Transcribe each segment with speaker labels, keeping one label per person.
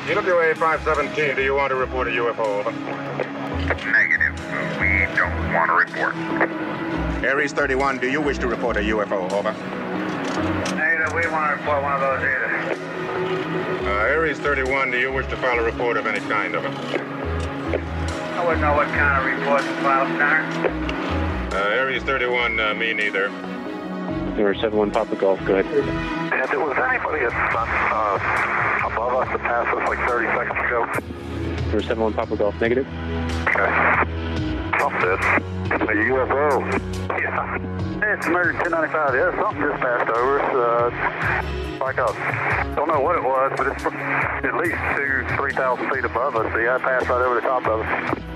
Speaker 1: TWA 517, do you want to report a UFO? Over.
Speaker 2: Negative. We don't want to report.
Speaker 1: Aries 31, do you wish to report a UFO? Over.
Speaker 2: Negative. We want to report one of those either.
Speaker 1: Aries 31, do you wish to file a report of any kind? Over.
Speaker 2: I wouldn't know what kind of report to file, sir.
Speaker 1: Aries 31, me neither.
Speaker 3: 071 Papa Golf, go ahead.
Speaker 2: If it was anybody above us that passed us like 30 seconds ago.
Speaker 3: 071 Papa Golf, negative.
Speaker 2: Okay. Trump this. It's a UFO. Yeah. It's American 1095. Yeah, something just passed over us. Like don't know what it was, but it's at least 2,000-3,000 feet above us. Yeah, it passed right over the top of us.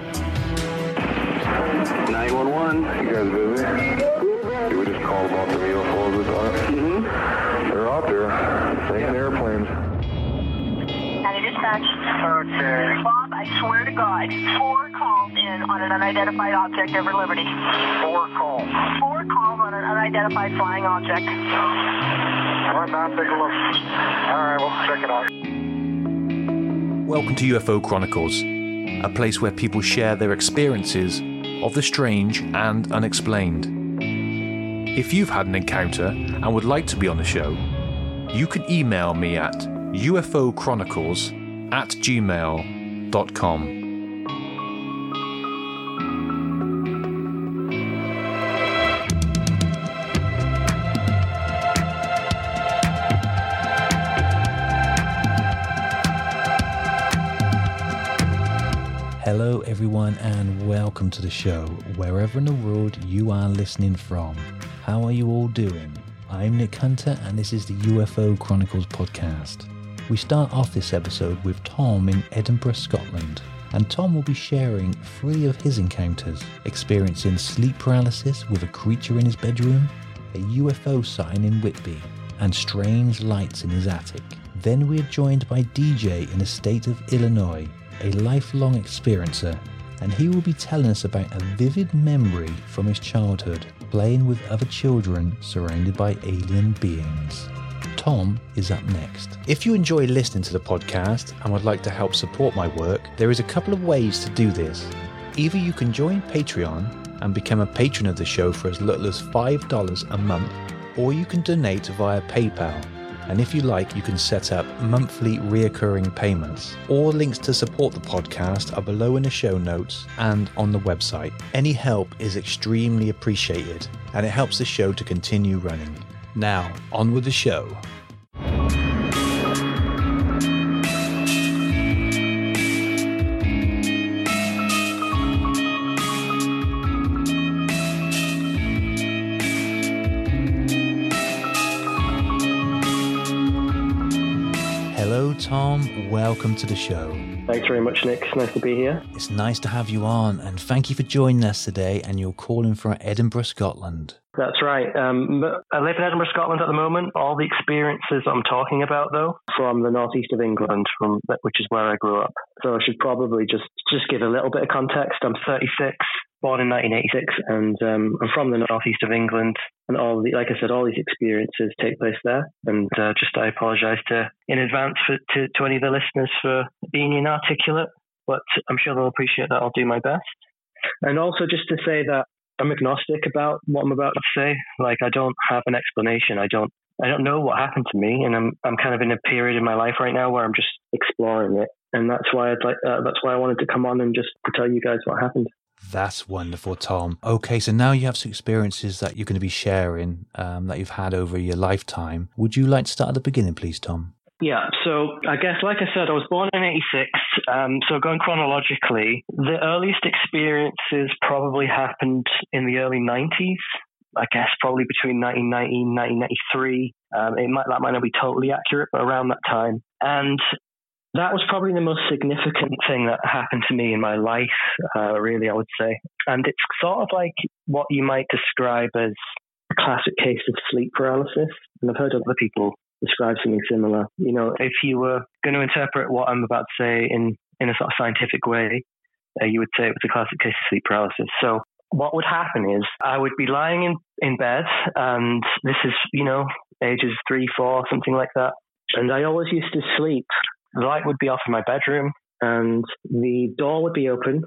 Speaker 4: 911. You guys busy? We just called about the UFOs this time.
Speaker 2: Mm-hmm.
Speaker 4: They're out there, taking airplanes.
Speaker 5: County Dispatch.
Speaker 2: Okay.
Speaker 5: Bob, I swear to God, 4 calls in on an unidentified object over Liberty.
Speaker 2: 4 calls.
Speaker 5: 4 calls on an unidentified flying object.
Speaker 2: All right, now take a look. All right, we'll check it out.
Speaker 6: Welcome to UFO Chronicles, a place where people share their experiences of the strange and unexplained. If you've had an encounter and would like to be on the show, you can email me at ufochronicles@gmail.com.
Speaker 7: Hello everyone and welcome to the show, wherever in the world you are listening from. How are you all doing? I'm Nick Hunter and this is the UFO Chronicles podcast. We start off this episode with Tom in Edinburgh, Scotland, and Tom will be sharing 3 of his encounters, experiencing sleep paralysis with a creature in his bedroom, a UFO sighting in Whitby, and strange lights in his attic. Then we are joined by DJ in the state of Illinois, a lifelong experiencer, and he will be telling us about a vivid memory from his childhood, playing with other children surrounded by alien beings. Tom is up next. If you enjoy listening to the podcast and would like to help support my work, there is a couple of ways to do this. Either you can join Patreon and become a patron of the show for as little as $5 a month, or you can donate via PayPal. And if you like, you can set up monthly reoccurring payments. All links to support the podcast are below in the show notes and on the website. Any help is extremely appreciated, and it helps the show to continue running. Now, on with the show. Hello Tom, welcome to the show.
Speaker 3: Thanks very much, Nick. It's nice to be here.
Speaker 7: It's nice to have you on, and thank you for joining us today, and you're calling from Edinburgh, Scotland.
Speaker 3: That's right. But I live in Edinburgh, Scotland at the moment. All the experiences I'm talking about, though, from the northeast of England, which is where I grew up. So I should probably just give a little bit of context. I'm 36, born in 1986, and I'm from the northeast of England. And like I said, all these experiences take place there. And I apologise in advance to any of the listeners for being inarticulate, but I'm sure they'll appreciate that I'll do my best. And also just to say that I'm agnostic about what I'm about to say. Like, I don't have an explanation. I don't know what happened to me, and I'm kind of in a period in my life right now where I'm just exploring it, and that's why that's why I wanted to come on and just to tell you guys what happened.
Speaker 7: That's wonderful, Tom. Okay, so now you have some experiences that you're going to be sharing that you've had over your lifetime. Would you like to start at the beginning, please, Tom?
Speaker 3: Yeah, so I guess, like I said, I was born in 86, so going chronologically, the earliest experiences probably happened in the early 90s, I guess probably between 1990 and 1993. That might not be totally accurate, but around that time. And that was probably the most significant thing that happened to me in my life, really, I would say. And it's sort of like what you might describe as a classic case of sleep paralysis. And I've heard other people describe something similar. You know, if you were going to interpret what I'm about to say in a sort of scientific way, you would say it was a classic case of sleep paralysis. So what would happen is I would be lying in bed, and this is, ages 3, 4, something like that. And I always used to sleep The light would be off in my bedroom, and the door would be open.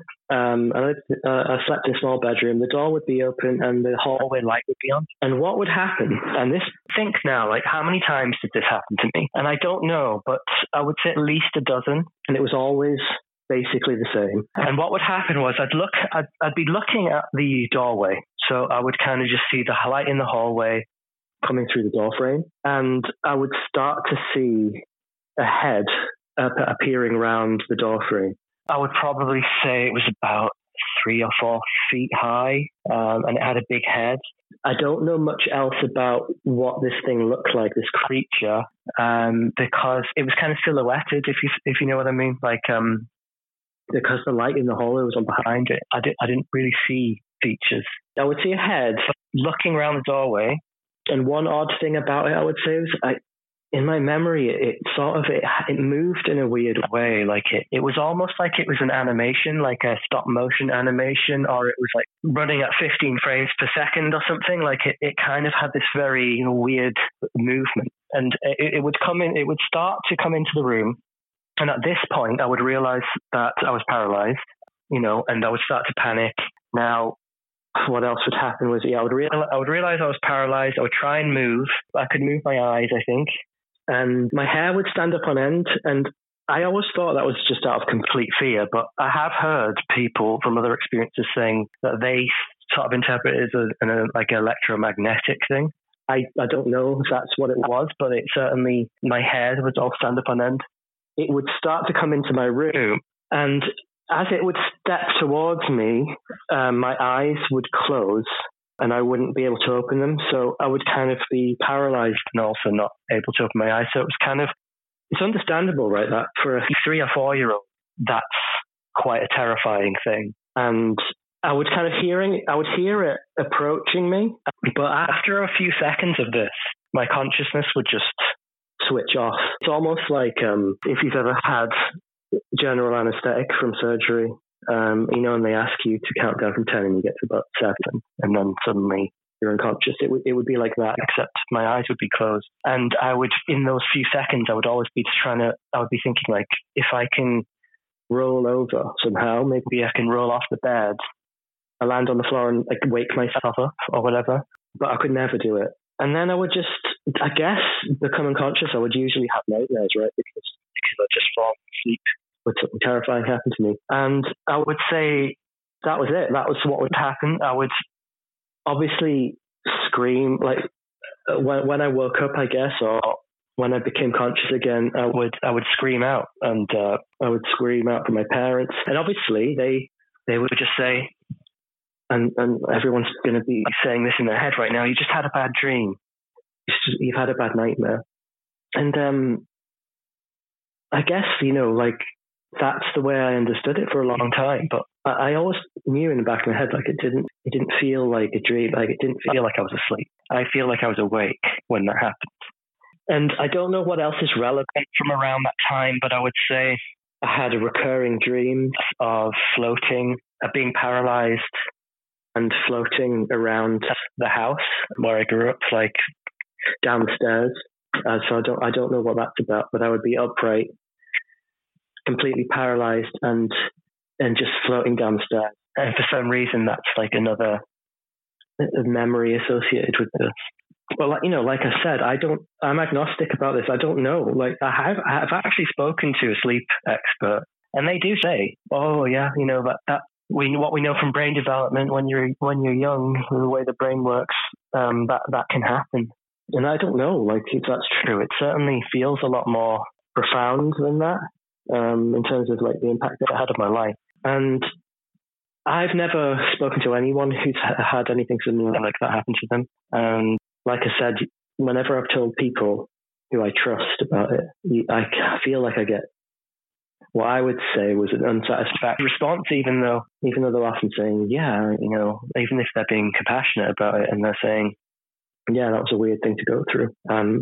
Speaker 3: I slept in a small bedroom. The door would be open, and the hallway light would be on. And what would happen? And this, think now, like, how many times did this happen to me? And I don't know, but I would say at least a dozen. And it was always basically the same. And what would happen was I'd be looking at the doorway. So I would kind of just see the light in the hallway coming through the door frame, and I would start to see a head appearing around the door frame. I would probably say it was about 3 or 4 feet high, and it had a big head. I don't know much else about what this thing looked like, this creature, because it was kind of silhouetted, if you know what I mean. Like, because the light in the hallway was on behind it, I didn't really see features. I would see a head looking around the doorway, and one odd thing about it, I would say, was in my memory, it moved in a weird way. Like it was almost like it was an animation, like a stop motion animation, or it was like running at 15 frames per second or something. Like it kind of had this very weird movement, and it would start to come into the room. And at this point, I would realize that I was paralyzed, and I would start to panic. Now, what else would happen was, I would realize I was paralyzed. I would try and move. I could move my eyes, I think. And my hair would stand up on end. And I always thought that was just out of complete fear. But I have heard people from other experiences saying that they sort of interpret it as like an electromagnetic thing. I don't know if that's what it was, but it certainly, my hair would all stand up on end. It would start to come into my room. And as it would step towards me, my eyes would close and I wouldn't be able to open them. So I would kind of be paralyzed and also not able to open my eyes. So it was it's understandable, right, that for a 3 or 4 year old, that's quite a terrifying thing. And I would hear it approaching me. But after a few seconds of this, my consciousness would just switch off. It's almost like if you've ever had general anesthetic from surgery, and they ask you to count down from 10 and you get to about 7 and then suddenly you're unconscious. It would be like that, except my eyes would be closed. And I would, in those few seconds, I would always be I would be thinking, like, if I can roll over somehow, maybe I can roll off the bed, I land on the floor and like wake myself up or whatever. But I could never do it. And then I would just, I guess, become unconscious. I would usually have nightmares, right? Because I just fall asleep when something terrifying happened to me. And I would say that was it. That was what would happen. I would obviously scream, like when I woke up, I guess, or when I became conscious again, I would scream out, and I would scream out for my parents. And obviously they would just say, and everyone's going to be saying this in their head right now, you just had a bad dream. You've had a bad nightmare. And I guess, like, that's the way I understood it for a long time. But I always knew in the back of my head, like, it didn't feel like a dream. Like, it didn't feel like I was asleep. I feel like I was awake when that happened. And I don't know what else is relevant from around that time, but I would say I had a recurring dream of floating, of being paralyzed and floating around the house where I grew up, like down the stairs. So I don't know what that's about, but I would be upright, completely paralyzed, and just floating down the stairs. And for some reason, that's like another memory associated with this. Well, like I said, I'm agnostic about this. I don't know. Like, I've actually spoken to a sleep expert, and they do say, oh yeah, that what we know from brain development when you're young, the way the brain works, that can happen. And I don't know, like, if that's true. It certainly feels a lot more profound than that, in terms of like the impact that it had on my life. And I've never spoken to anyone who's had anything similar like that happen to them. And like I said, whenever I've told people who I trust about it, I feel like I get what I would say was an unsatisfactory response, even though they're often saying, yeah, even if they're being compassionate about it and they're saying, yeah, that was a weird thing to go through.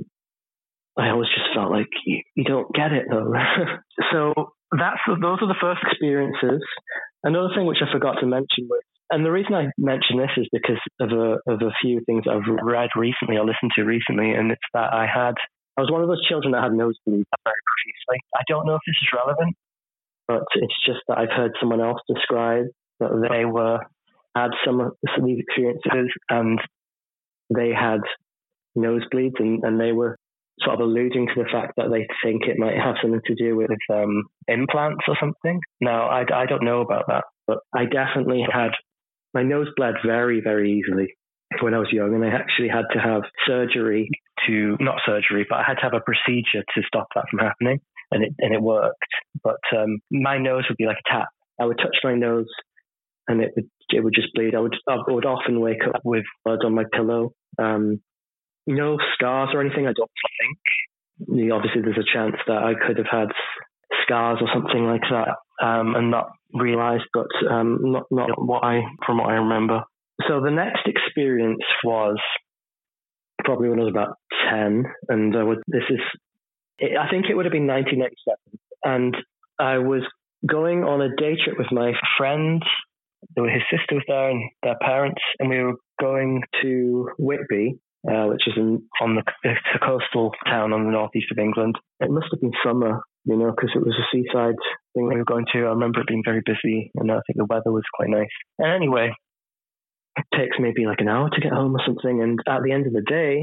Speaker 3: I always just felt like you don't get it though. So those are the first experiences. Another thing which I forgot to mention was, and the reason I mention this is because of a few things I've read recently or listened to recently, and it's that I had I was one of those children that had nosebleeds very profusely. I don't know if this is relevant, but it's just that I've heard someone else describe that they had some of these experiences and they had nosebleeds, and they were sort of alluding to the fact that they think it might have something to do with implants or something. Now, I don't know about that, but I definitely had, my nose bled very, very easily when I was young, and I actually had to have surgery not surgery, but I had to have a procedure to stop that from happening, and it worked. But my nose would be like a tap. I would touch my nose and it would just bleed. I would often wake up with blood on my pillow. No scars or anything, I don't think. Obviously, there's a chance that I could have had scars or something like that and not realised, but not from what I remember. So the next experience was probably when I was about 10, and I think it would have been 1987, and I was going on a day trip with my friend. His sister was there and their parents, and we were going to Whitby, which is on the coastal town on the northeast of England. It must have been summer, because it was a seaside thing we were going to. I remember it being very busy, and I think the weather was quite nice. And anyway, it takes maybe like an hour to get home or something. And at the end of the day,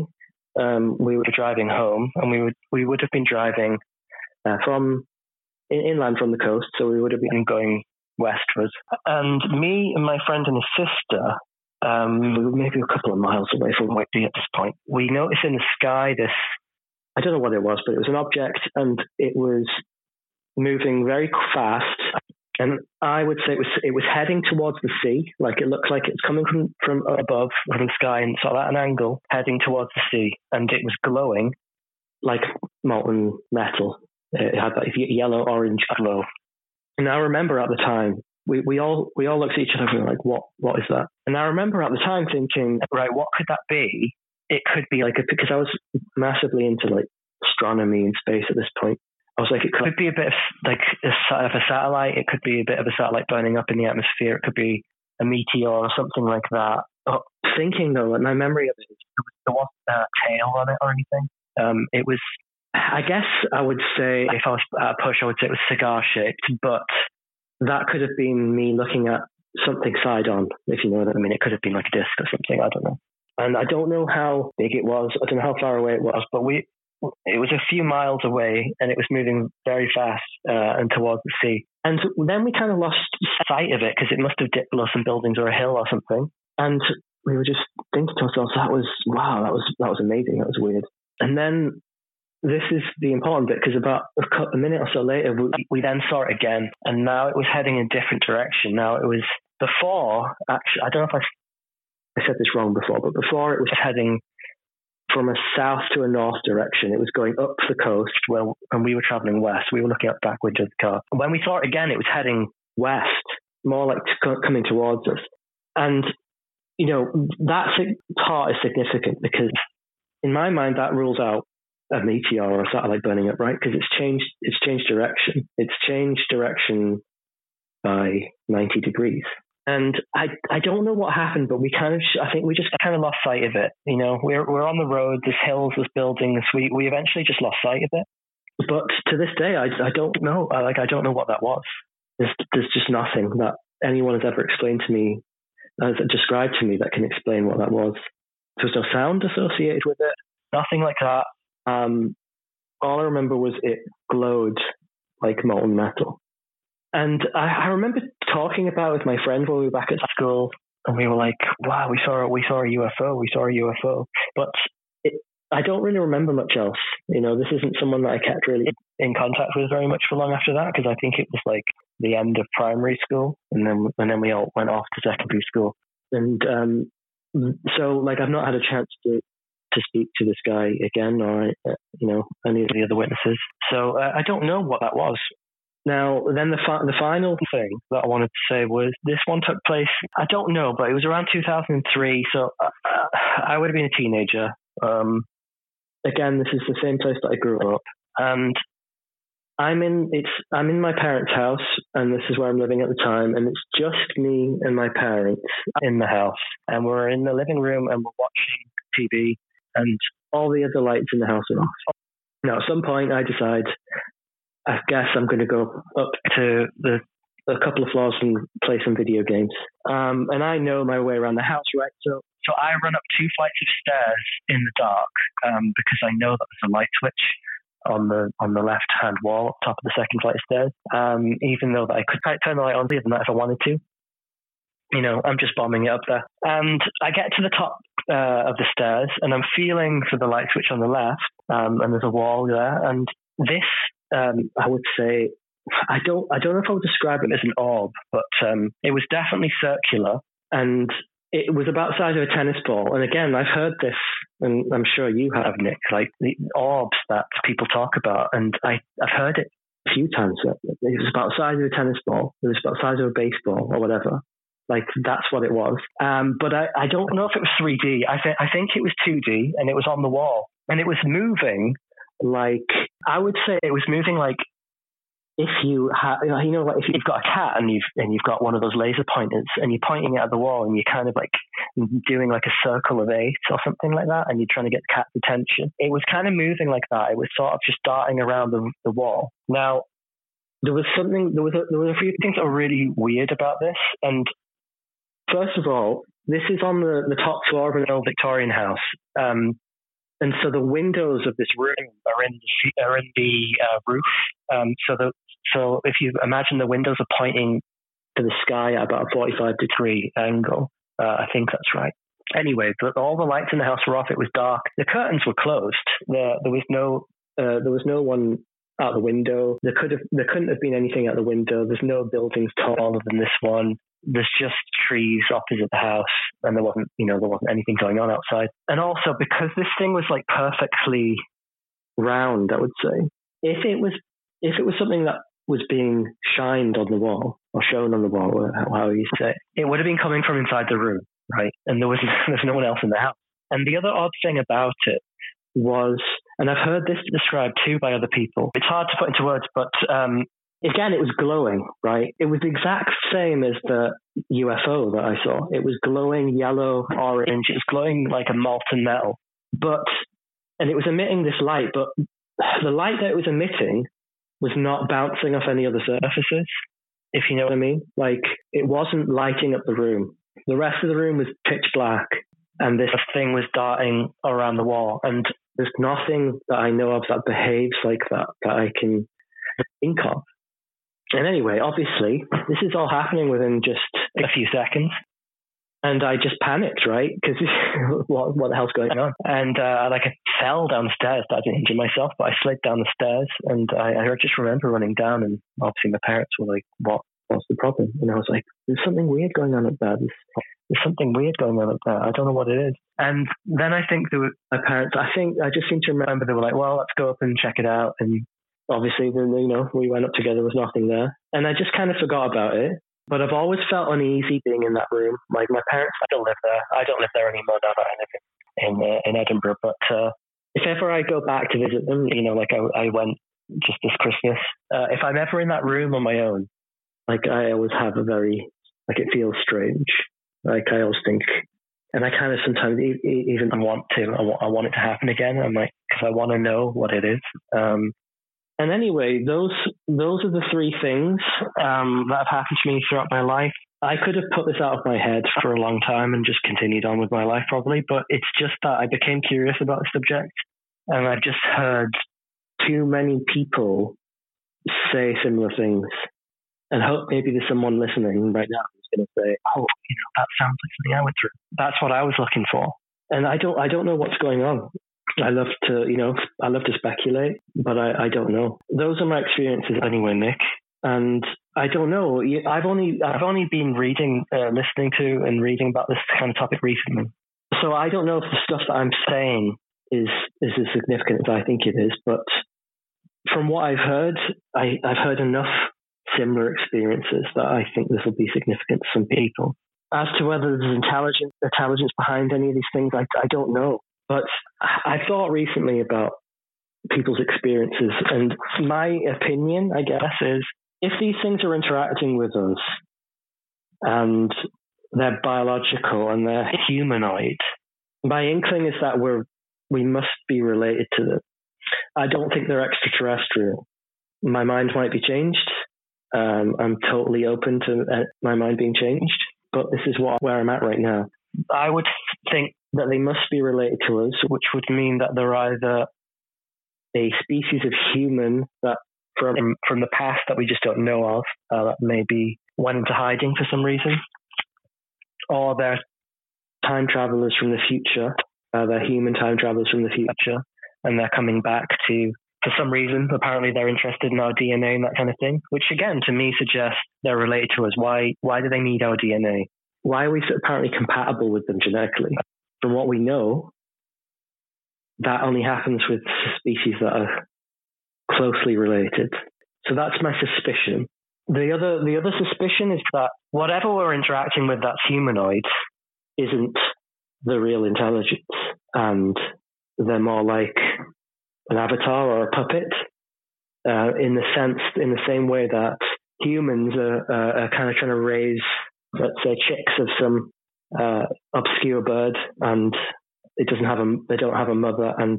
Speaker 3: we were driving home, and we would have been driving from inland from the coast, so we would have been going westwards. And me and my friend and his sister, we were maybe a couple of miles away from Whitby at this point. We noticed in the sky this, I don't know what it was, but it was an object, and it was moving very fast. And I would say it was heading towards the sea. Like, it looked like it's coming from above, from the sky, and sort of at an angle, heading towards the sea. And it was glowing like molten metal. It had that yellow-orange glow. And I remember at the time, we all looked at each other and we were like, what is that? And I remember at the time thinking, right, what could that be? It could be like, because I was massively into like astronomy and space at this point. I was like, it could be a bit of like a satellite. It could be a bit of a satellite burning up in the atmosphere. It could be a meteor or something like that. But thinking though, like, my memory of it, there wasn't a tail on it or anything. It was, I guess I would say, if I was at a push, I would say it was cigar shaped, but that could have been me looking at something side on, if you know what I mean. It could have been like a disc or something. I don't know. And I don't know how big it was. I don't know how far away it was, but it was a few miles away, and it was moving very fast and towards the sea. And then we kind of lost sight of it because it must have dipped below some buildings or a hill or something. And we were just thinking to ourselves, that was amazing. That was weird. And then this is the important bit, because about a minute or so later, we then saw it again, and now it was heading in a different direction. Now it was before, actually, I don't know if I said this wrong before, but before it was heading from a south to a north direction. It was going up the coast, and we were traveling west. We were looking out the back window of the car. And when we saw it again, it was heading west, more like coming towards us. And, that part is significant because in my mind, that rules out a meteor or a satellite burning up, right? Because it's changed direction. It's changed direction by 90 degrees. And I don't know what happened, but I think we just kind of lost sight of it. We're on the road, there's hills, there's buildings. We eventually just lost sight of it. But to this day, I don't know. I don't know what that was. There's just nothing that anyone has ever explained to me, described to me, that can explain what that was. There was no sound associated with it. Nothing like that. All I remember was it glowed like molten metal. And I remember talking about it with my friend when we were back at school, and we were like, wow, we saw a UFO. But I don't really remember much else. This isn't someone that I kept really in contact with very much for long after that, because I think it was like the end of primary school, and then we all went off to secondary school. And so like I've not had a chance to speak to this guy again, or any of the other witnesses. So I don't know what that was. Now, then the final thing that I wanted to say was this one took place, I don't know, but it was around 2003, so I would have been a teenager. Again, this is the same place that I grew up, and I'm in my parents' house, and this is where I'm living at the time, and it's just me and my parents in the house, and we're in the living room, and we're watching TV, and all the other lights in the house are off. Now, at some point, I decide, I guess I'm going to go up to a couple of floors and play some video games. And I know my way around the house, right? So I run up 2 flights of stairs in the dark because I know that there's a light switch on the left-hand wall up top of the second flight of stairs. Even though that I could turn the light on if I wanted to. You know, I'm just bombing it up there. And I get to the top of the stairs, and I'm feeling for the light switch on the left, and there's a wall there. And this, I would say, I don't know if I would describe it as an orb, but it was definitely circular, and it was about the size of a tennis ball. And again, I've heard this, and I'm sure you have, Nick, like the orbs that people talk about, and I've heard it a few times. It was about the size of a tennis ball. It was about the size of a baseball or whatever. Like, that's what it was. But I don't know if it was 3D. I think it was 2D, and it was on the wall. And it was moving like, I would say it was moving like if you have, you know, like if you've got a cat and you've got one of those laser pointers and you're pointing it at the wall and you're kind of like doing like a circle of 8 or something like that, and you're trying to get the cat's attention. It was kind of moving like that. It was sort of just darting around the wall. Now, there was a few things that were really weird about this. And first of all, this is on the top floor of an old Victorian house. And so the windows of this room are in the roof. So if you imagine the windows are pointing to the sky at about a 45-degree angle, I think that's right. Anyway, all the lights in the house were off. It was dark. The curtains were closed. There was no one out the window. There couldn't have been anything out the window. There's no buildings taller than this one. There's just trees opposite the house, and there wasn't anything going on outside. And also, because this thing was like perfectly round, I would say, if it was something that was being shined on the wall or shown on the wall, or however you say it would have been coming from inside the room, right? And there's no one else in the house. And the other odd thing about it was, and I've heard this described too by other people, it's hard to put into words, but again, it was glowing, right? It was the exact same as the UFO that I saw. It was glowing yellow, orange. It was glowing like a molten metal. And it was emitting this light, but the light that it was emitting was not bouncing off any other surfaces, if you know what I mean. Like, it wasn't lighting up the room. The rest of the room was pitch black, and this thing was darting around the wall. And there's nothing that I know of that behaves like that I can think of. And anyway, obviously, this is all happening within just a few seconds. And I just panicked, right? Because what the hell's going on? And I fell down the stairs. I didn't injure myself, but I slid down the stairs. And I just remember running down. And obviously my parents were like, what's the problem? And I was like, there's something weird going on up there. There's something weird going on up there. I don't know what it is. And then I think my parents, I just seem to remember they were like, well, let's go up and check it out. And obviously, we went up together, there was nothing there. And I just kind of forgot about it. But I've always felt uneasy being in that room. Like, my parents still live there. I don't live there anymore now that I live in Edinburgh. But if ever I go back to visit them, like I went just this Christmas, if I'm ever in that room on my own, like, I always have it feels strange. Like, I always think, and I kind of sometimes even want it to happen again. I'm like, because I want to know what it is. And anyway, those are the 3 things that have happened to me throughout my life. I could have put this out of my head for a long time and just continued on with my life probably, but it's just that I became curious about the subject, and I've just heard too many people say similar things, and hope maybe there's someone listening right now who's going to say, oh, that sounds like something I went through. That's what I was looking for. And I don't know what's going on. I love to speculate, but I don't know. Those are my experiences anyway, Nick. And I don't know. I've only been listening to and reading about this kind of topic recently. So I don't know if the stuff that I'm saying is as significant as I think it is. But from what I've heard, I've heard enough similar experiences that I think this will be significant to some people. As to whether there's intelligence behind any of these things, I don't know. But I thought recently about people's experiences, and my opinion, I guess, is if these things are interacting with us and they're biological and they're humanoid, my inkling is that we must be related to them I don't think they're extraterrestrial. My mind might be changed. I'm totally open to my mind being changed, but this is where I'm at right now. I would think that they must be related to us, which would mean that they're either a species of human that from the past that we just don't know of, that maybe went into hiding for some reason, or they're time travelers from the future. They're human time travelers from the future, and they're coming back to, for some reason, apparently they're interested in our DNA and that kind of thing, which again, to me, suggests they're related to us. Why do they need our DNA? Why are we apparently compatible with them genetically? From what we know, that only happens with species that are closely related. So that's my suspicion. The other suspicion is that whatever we're interacting with that's humanoid isn't the real intelligence, and they're more like an avatar or a puppet, in the same way that humans are kind of trying to raise, let's say, chicks of some obscure bird, and they don't have a mother, and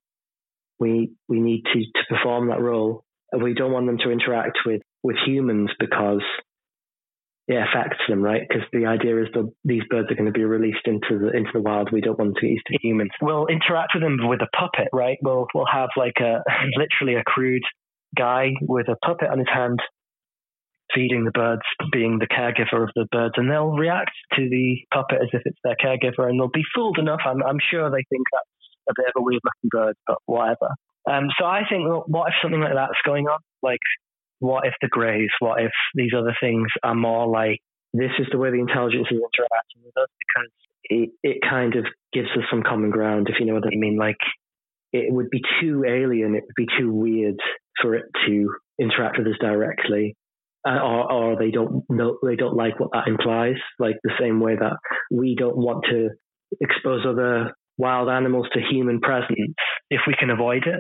Speaker 3: we need to perform that role. We don't want them to interact with humans because it affects them, right? Because the idea is that these birds are going to be released into the wild. We don't want to get used to humans. We'll interact with them with a puppet, right? We'll have like literally a crude guy with a puppet on his hand, feeding the birds, being the caregiver of the birds, and they'll react to the puppet as if it's their caregiver, and they'll be fooled enough. I'm sure they think that's a bit of a weird looking bird, but whatever. So I think, what if something like that's going on? Like, what if the Greys, what if these other things are more like, this is the way the intelligence is interacting with us, because it kind of gives us some common ground, if you know what I mean. Like, it would be too alien, it would be too weird for it to interact with us directly. Or they don't like what that implies, like the same way that we don't want to expose other wild animals to human presence if we can avoid it.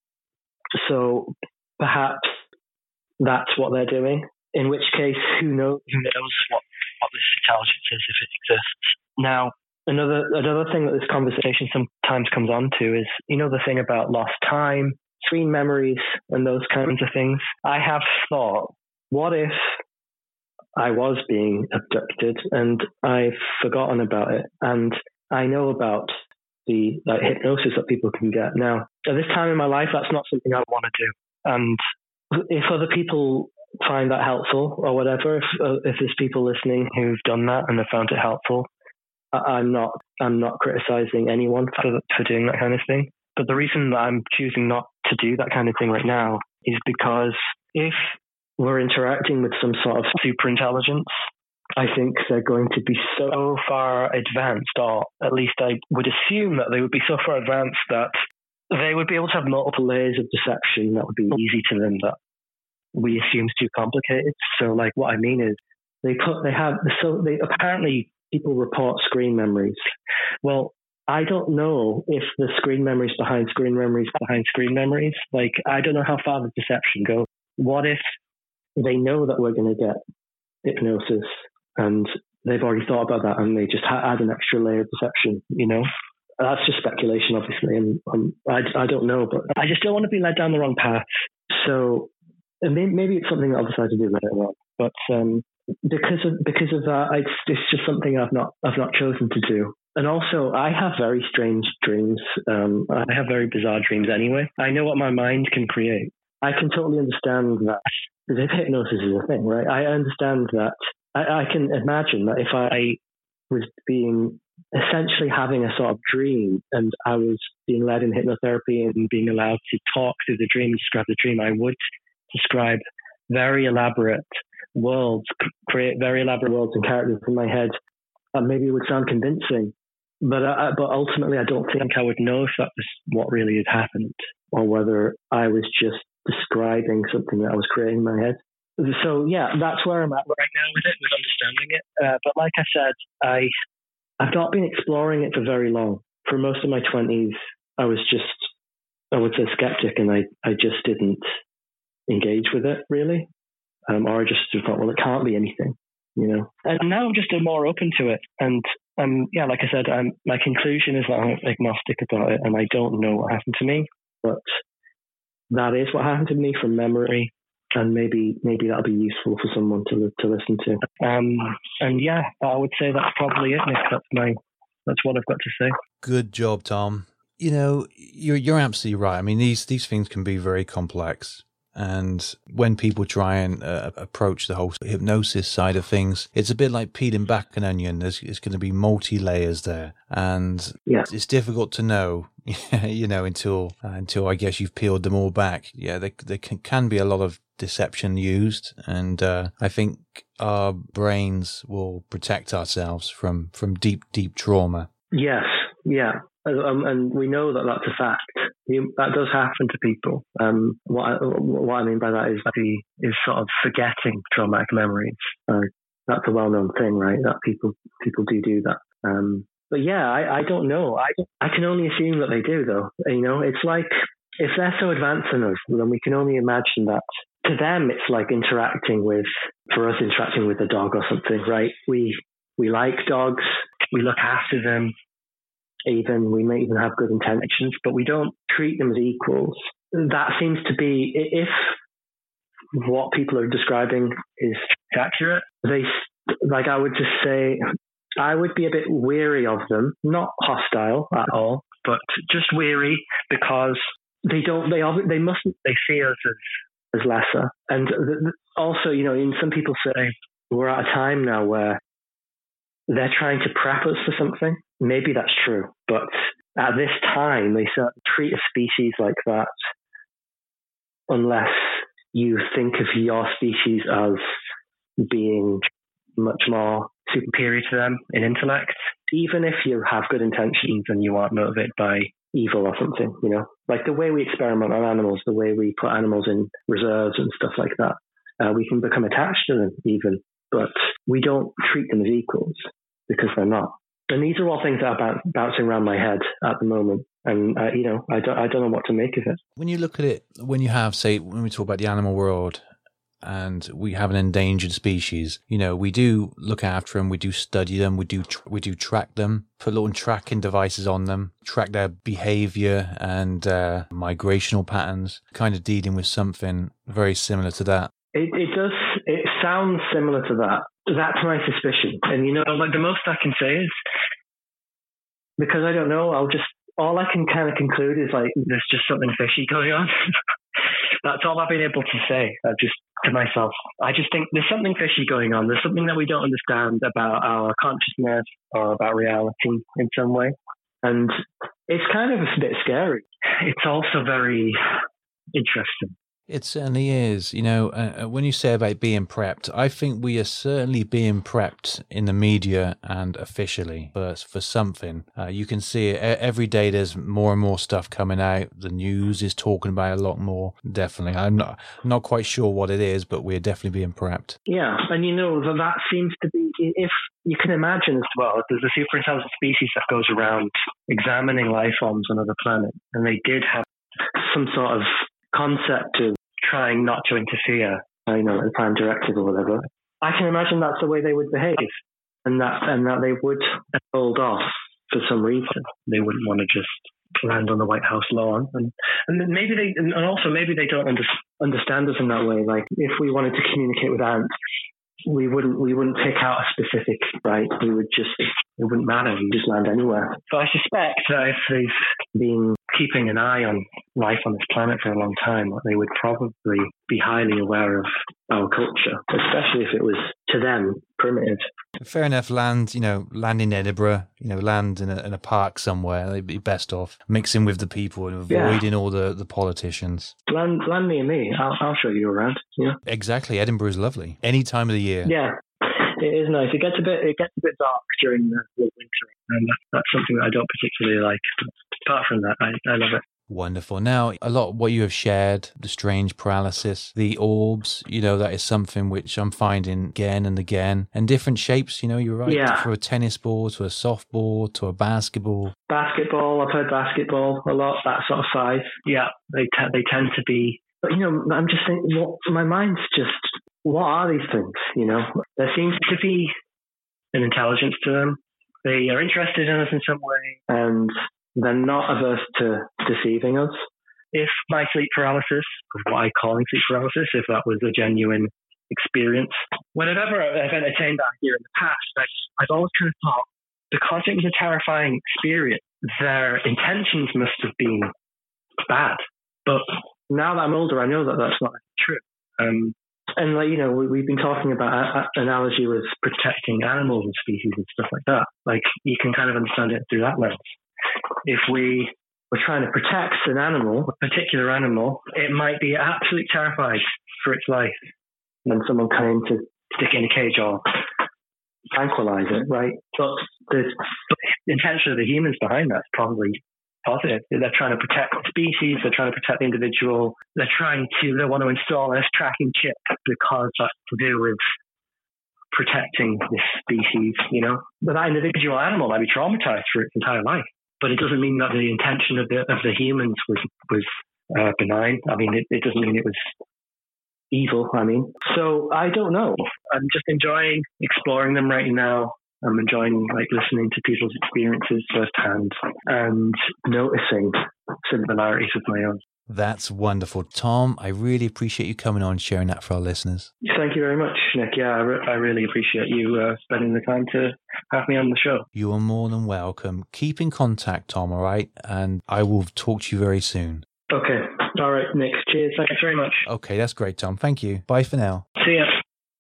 Speaker 3: So perhaps that's what they're doing. In which case, who knows what this intelligence is, if it exists. Now, another thing that this conversation sometimes comes on to is, the thing about lost time, screen memories, and those kinds of things. I have thought, what if I was being abducted and I've forgotten about it, and I know about the hypnosis that people can get. Now, at this time in my life, that's not something I want to do. And if other people find that helpful or whatever, if there's people listening who've done that and have found it helpful, I'm not criticizing anyone for doing that kind of thing. But the reason that I'm choosing not to do that kind of thing right now is because if we're interacting with some sort of super intelligence, I think they're going to be so far advanced, or at least I would assume that they would be so far advanced that they would be able to have multiple layers of deception that would be easy to them that we assume is too complicated. So, like, what I mean is, apparently people report screen memories. Well, I don't know if the screen memories behind screen memories behind screen memories. Like, I don't know how far the deception goes. What if they know that we're going to get hypnosis and they've already thought about that and they just add an extra layer of deception, That's just speculation, obviously, and I don't know, but I just don't want to be led down the wrong path. So maybe it's something that I'll decide to do later on. But because of that, it's just something I've not chosen to do. And also, I have very strange dreams. I have very bizarre dreams anyway. I know what my mind can create. I can totally understand that. If hypnosis is a thing, right? I understand that. I can imagine that if I was essentially having a sort of dream and I was being led in hypnotherapy and being allowed to talk through the dream and describe the dream, I would describe very elaborate worlds, create very elaborate worlds and characters in my head. And maybe it would sound convincing, but ultimately I don't think I would know if that was what really had happened or whether I was just describing something that I was creating in my head. So yeah, that's where I'm at right now with it, with understanding it. But like I said, I've not been exploring it for very long. For most of my 20s, I was just, I would say, skeptic, and I just didn't engage with it really. Or I just thought, well, it can't be anything, And now I'm just more open to it. And like I said, my conclusion is that I'm agnostic about it, and I don't know what happened to me. but that is what happened to me from memory. And maybe that'll be useful for someone to listen to. And yeah, I would say that's probably it, Nick. That's what I've got to say.
Speaker 7: Good job, Tom. You know, you're absolutely right. I mean, these things can be very complex. And when people try and approach the whole hypnosis side of things, it's a bit like peeling back an onion. There's going to be multi-layers there. And it's difficult to know, you know, until I guess you've peeled them all back. Yeah, there can be a lot of deception used. And I think our brains will protect ourselves from deep, deep trauma.
Speaker 3: Yes, yeah. And we know that that's a fact. That does happen to people. What I mean by that is sort of forgetting traumatic memories. That's a well-known thing, right? That people do that. But yeah, I don't know. I can only assume that they do, though. You know, it's like if they're so advanced than us, then we can only imagine that. To them, it's like interacting with a dog or something, right? We like dogs. We look after them. We may even have good intentions, but we don't treat them as equals. That seems to be, if what people are describing is accurate, I would just say, I would be a bit weary of them, not hostile at all, but just weary because they see us as lesser. And also, you know, some people say we're at a time now where they're trying to prep us for something. Maybe that's true, but at this time, they certainly treat a species like that unless you think of your species as being much more superior to them in intellect. Even if you have good intentions and you aren't motivated by evil or something, you know, like the way we experiment on animals, the way we put animals in reserves and stuff like that, we can become attached to them even, but we don't treat them as equals because they're not. And these are all things that are bouncing around my head at the moment. And, you know, I don't know what to make of it.
Speaker 7: When you look at it, when you have, say, when we talk about the animal world and we have an endangered species, you know, we do look after them, we do study them, we do track them, put little tracking devices on them, track their behavior and migrational patterns, kind of dealing with something very similar to that.
Speaker 3: It sounds similar to that. That's my suspicion. And, you know, like the most I can say is, because I don't know, all I can kind of conclude is like, there's just something fishy going on. That's all I've been able to say just to myself. I just think there's something fishy going on. There's something that we don't understand about our consciousness or about reality in some way. And it's kind of a bit scary. It's also very interesting.
Speaker 7: It certainly is. You know, when you say about being prepped, I think we are certainly being prepped in the media and officially for something. You can see it every day. There's more and more stuff coming out. The news is talking about it a lot more. Definitely. I'm not quite sure what it is, but we're definitely being prepped.
Speaker 3: Yeah. And you know, that seems to be, if you can imagine as well, there's a superintelligent species that goes around examining life forms on other planets. And they did have some sort of concept of trying not to interfere, you know, in Prime Directive or whatever. I can imagine that's the way they would behave, and that they would hold off for some reason. They wouldn't want to just land on the White House lawn, and maybe they don't understand us in that way. Like if we wanted to communicate with ants, we wouldn't pick out a specific right. It wouldn't matter. We just land anywhere. But I suspect that if they've been keeping an eye on life on this planet for a long time, they would probably be highly aware of our culture, especially if it was, to them, primitive.
Speaker 7: Fair enough. Land in Edinburgh, land in a park somewhere. They'd be best off mixing with the people and avoiding all the politicians.
Speaker 3: Land near me. I'll show you around. Yeah.
Speaker 7: Exactly. Edinburgh is lovely. Any time of the year.
Speaker 3: Yeah. It is nice. It gets a bit dark during the winter, and that's something that I don't particularly like. Apart from that, I love it.
Speaker 7: Wonderful. Now, a lot of what you have shared, the strange paralysis, the orbs, that is something which I'm finding again and again, and different shapes. You're right. Yeah. From a tennis ball to a softball to a basketball.
Speaker 3: Basketball. I've heard basketball a lot. That sort of size. Yeah, they tend to be. But I'm just thinking. My mind's just. What are these things? There seems to be an intelligence to them. They are interested in us in some way, and they're not averse to deceiving us. if my sleep paralysis, what I call sleep paralysis, if that was a genuine experience. Whenever I've entertained that idea in the past, I've always kind of thought, because it was a terrifying experience, their intentions must have been bad. But now that I'm older, I know that that's not true. And like, you know, we've been talking about analogy with protecting animals and species and stuff like that. Like, you can kind of understand it through that lens. If we were trying to protect an animal, a particular animal, it might be absolutely terrified for its life. And someone came to stick it in a cage or tranquilize it, right? But the intention of the humans behind that is probably positive. They're trying to protect the species, they're trying to protect the individual, they want to install this tracking chip because that's to do with protecting this species, you know. But that individual animal might be traumatized for its entire life. But it doesn't mean that the intention of the humans was benign. I mean, it doesn't mean it was evil, I mean. So I don't know. I'm just enjoying exploring them right now. I'm enjoying like listening to people's experiences firsthand and noticing similarities with my own.
Speaker 7: That's wonderful. Tom, I really appreciate you coming on and sharing that for our listeners.
Speaker 3: Thank you very much, Nick. Yeah, I really appreciate you spending the time to have me on the show.
Speaker 7: You are more than welcome. Keep in contact, Tom, all right? And I will talk to you very soon.
Speaker 3: Okay. All right, Nick. Cheers. Thanks very much.
Speaker 7: Okay, that's great, Tom. Thank you. Bye for now.
Speaker 3: See ya.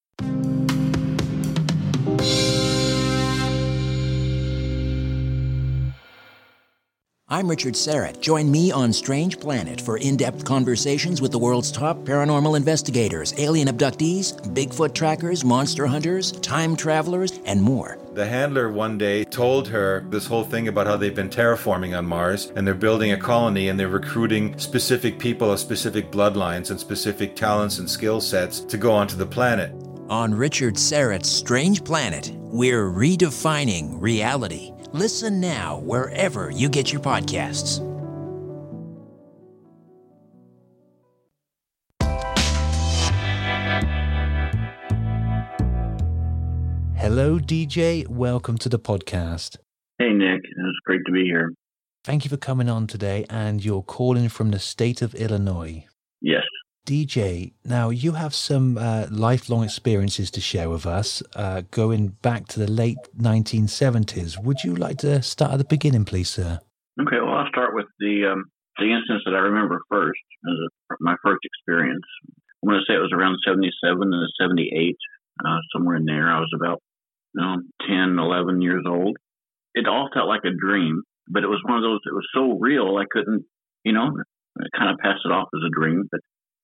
Speaker 8: I'm Richard Serrett. Join me on Strange Planet for in-depth conversations with the world's top paranormal investigators, alien abductees, Bigfoot trackers, monster hunters, time travelers, and more.
Speaker 9: The handler one day told her this whole thing about how they've been terraforming on Mars and they're building a colony and they're recruiting specific people of specific bloodlines and specific talents and skill sets to go onto the planet.
Speaker 8: On Richard Serrett's Strange Planet, we're redefining reality. Listen now wherever you get your podcasts.
Speaker 7: Hello, DJ. Welcome to the podcast.
Speaker 10: Hey, Nick. It's great to be here.
Speaker 7: Thank you for coming on today, and you're calling from the state of Illinois.
Speaker 10: Yes.
Speaker 7: DJ, now you have some lifelong experiences to share with us, going back to the late 1970s. Would you like to start at the beginning, please, sir?
Speaker 10: Okay, well, I'll start with the instance that I remember first, as my first experience. I'm going to say it was around 77 and 78, somewhere in there. I was about 10, 11 years old. It all felt like a dream, but it was one of those, it was so real, I couldn't, I kind of pass it off as a dream, but